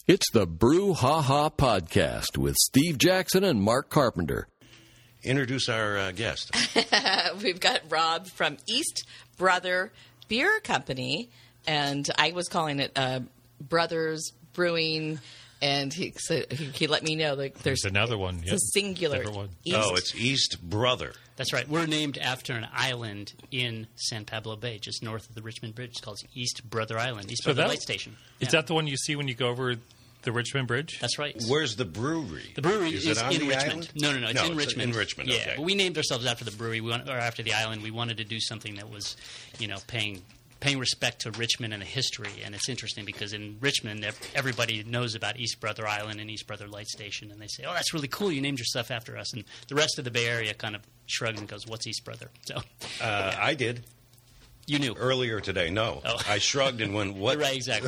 It's the Brew Ha Ha Podcast with Steve Jackson and Mark Carpenter. Introduce our guest. We've got Rob from East Brother Beer Company, and I was calling it Brothers Brewing, and he let me know like there's another one. It's a singular. One. It's East Brother. That's right. We're named after an island in San Pablo Bay, just north of the Richmond Bridge. It's called East Brother Island, East Brother Light Station. Is that the one you see when you go over the Richmond Bridge? That's right. Where's the brewery? The brewery is it on in the Richmond. island? No, it's in Richmond. In Richmond, yeah, okay. but we named ourselves after the brewery, or after the island. We wanted to do something that was, paying respect to Richmond and the history. And it's interesting because in Richmond, everybody knows about East Brother Island and East Brother Light Station, and they say, "Oh, that's really cool. You named your stuff after us." And the rest of the Bay Area kind of shrugs and goes, "What's East Brother?" So I did. You knew Earlier today. No. Oh. I shrugged and went, "What?" Right, exactly.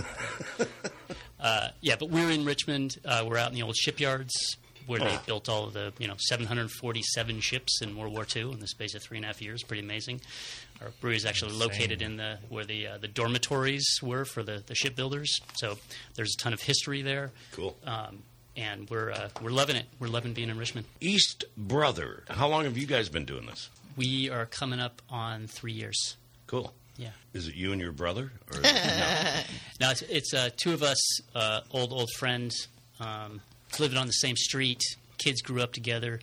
But we're in Richmond. We're out in the old shipyards where they built all of the 747 ships in World War II in the space of 3.5 years. Pretty amazing. Our brewery is actually located in where the dormitories were for the shipbuilders. So there's a ton of history there. Cool. And we're loving it. We're loving being in Richmond. East Brother. How long have you guys been doing this? We are coming up on 3 years. Cool. Yeah. Is it you and your brother? Or No, it's two of us, old friends, living on the same street. Kids grew up together.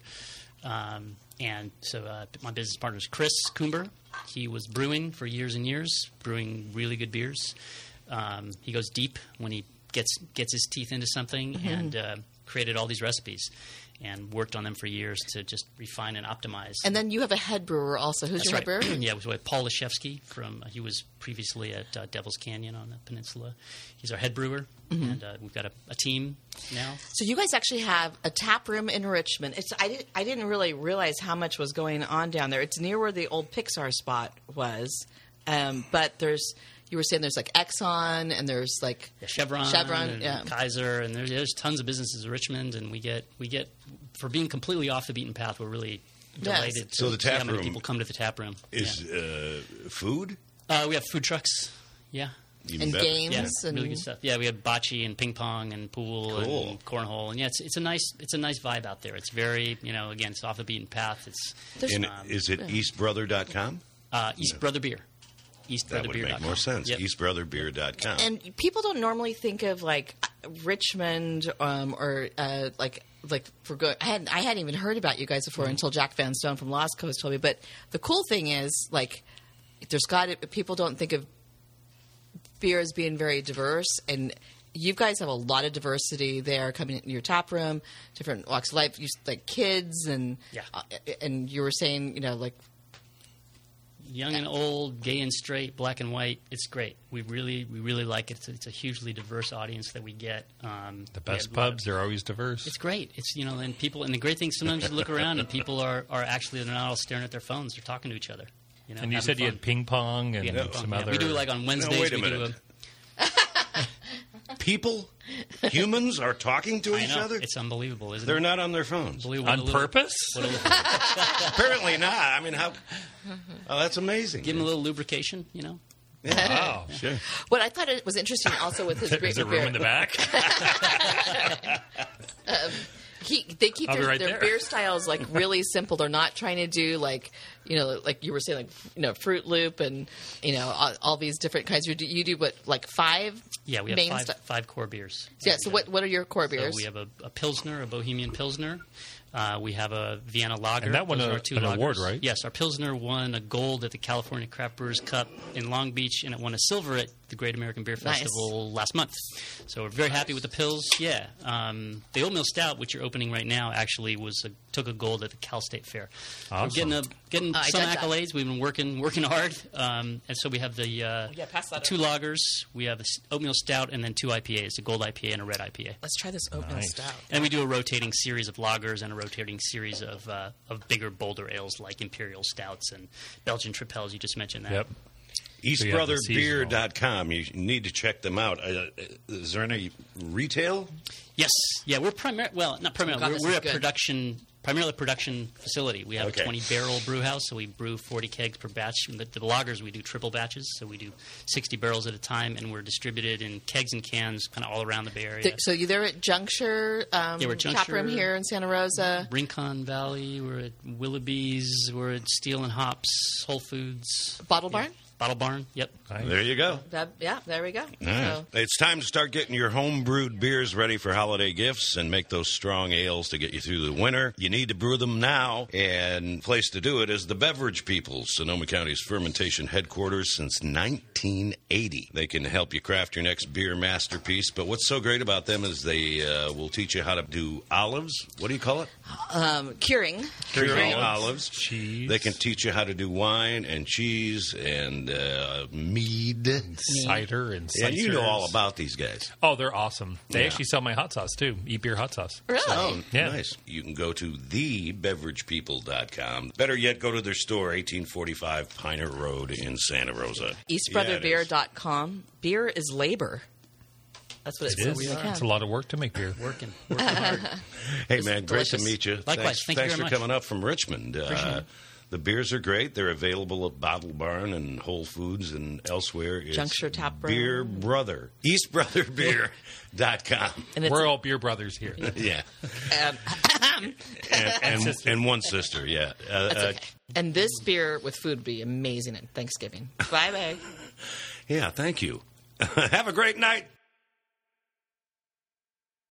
And so my business partner is Chris Coomber. He was brewing for years and years, brewing really good beers. He goes deep when he gets his teeth into something, and created all these recipes and worked on them for years to just refine and optimize. And then you have a head brewer also. Who's your head brewer? Yeah, it was Paul Leszewski he was previously at Devil's Canyon on the peninsula. He's our head brewer, and we've got a team now. So you guys actually have a tap room in Richmond. I didn't really realize how much was going on down there. It's near where the old Pixar spot was, but you were saying there's like Exxon and there's like Chevron and Kaiser, and there's tons of businesses in Richmond, and we get for being completely off the beaten path. We're really delighted to see how many people come to the tap room. Is food? We have food trucks, and games and really good stuff. Yeah, we have bocce and ping pong and pool and cornhole, and it's a nice vibe out there. It's very again, it's off the beaten path. Is it eastbrother.com? East Brother Beer. That would make more sense. Yep. eastbrotherbeer.com. And people don't normally think of like Richmond or like for good. I hadn't even heard about you guys before until Jack Van Stone from Lost Coast told me. But the cool thing is like people don't think of beer as being very diverse, and you guys have a lot of diversity there coming in your tap room, different walks of life, like kids and you were saying like. Young and old, gay and straight, black and white. It's great. We really like it. It's a hugely diverse audience that we get. The best pubs are always diverse. It's great. It's and people, and the great thing sometimes you look around and people are actually they're not all staring at their phones. They're talking to each other. And you said you had ping pong and some other. We do it like on Wednesdays. Wait a minute. People, humans are talking to each other? It's unbelievable, isn't it? They're not on their phones. On purpose? Apparently not. I mean, how? Oh, that's amazing. Give them a little lubrication, Yeah. Wow. Sure. What I thought it was interesting also with his Is there room in the back? They keep I'll their beer styles like really simple. They're not trying to do like like you were saying, like Fruit Loop and all these different kinds. You do what, like 5? Yeah, we have five core beers. Yeah. So what are your core beers? So we have a Pilsner, a Bohemian Pilsner. We have a Vienna Lager. And that won an award, right? Yes, our Pilsner won a gold at the California Craft Brewers Cup in Long Beach, and it won a silver at the Great American Beer Festival last month. So we're very happy with the Pils. Yeah. The Oatmeal Stout, which you're opening right now, actually took a gold at the Cal State Fair. Awesome. We're getting some accolades. We've been working hard. And so we have the 2 lagers. We have an Oatmeal Stout and then 2 IPAs, a gold IPA and a red IPA. Let's try this Oatmeal Stout. And we do a rotating series of lagers and a rotating series of bigger, bolder ales like Imperial Stouts and Belgian Tripels. You just mentioned that. Yep. eastbrotherbeer.com. You need to check them out. Is there any retail? Yes. Yeah, we're not primarily. We're a production primarily a production facility. We have Okay. a 20-barrel brew house, so we brew 40 kegs per batch. And the lagers, we do triple batches, so we do 60 barrels at a time, and we're distributed in kegs and cans kind of all around the Bay Area. So you're there at Juncture, we're at tap room Juncture. here in Santa Rosa. Rincon Valley, we're at Willoughby's, we're at Steel and Hops, Whole Foods. Bottle Barn? Bottle Barn, yep. There you go. Yeah, there we go. All right. It's time to start getting your home-brewed beers ready for holiday gifts and make those strong ales to get you through the winter. You need to brew them now, and place to do it is the Beverage People, Sonoma County's fermentation headquarters since 1980. They can help you craft your next beer masterpiece, but what's so great about them is they will teach you how to do olives. What do you call it? Curing. Curing olives. Cheese. They can teach you how to do wine and cheese and mead. Cider and Yeah, you know cicers. all about these guys. Oh, they're awesome. They Yeah. actually sell my hot sauce, too. Eat Beer Hot Sauce. Really? Oh, Yeah. nice. You can go to thebeveragepeople.com. Better yet, go to their store, 1845 Piner Road in Santa Rosa. EastBrotherBeer.com. Beer is labor. That's what it It says. is. on the can. It's a lot of work to make beer. Working hard. Hey, It's man, great to delicious. meet you. Likewise. Thank you Thanks very for much. coming up from Richmond. The beers are great. They're available at Bottle Barn and Whole Foods and elsewhere. It's Juncture Tap Room. Beer Brother. EastBrotherBeer.com. And it's We're all beer brothers here. Yeah. um, And one sister, yeah. and this beer with food would be amazing at Thanksgiving. Bye-bye. Yeah, thank you. Have a great night.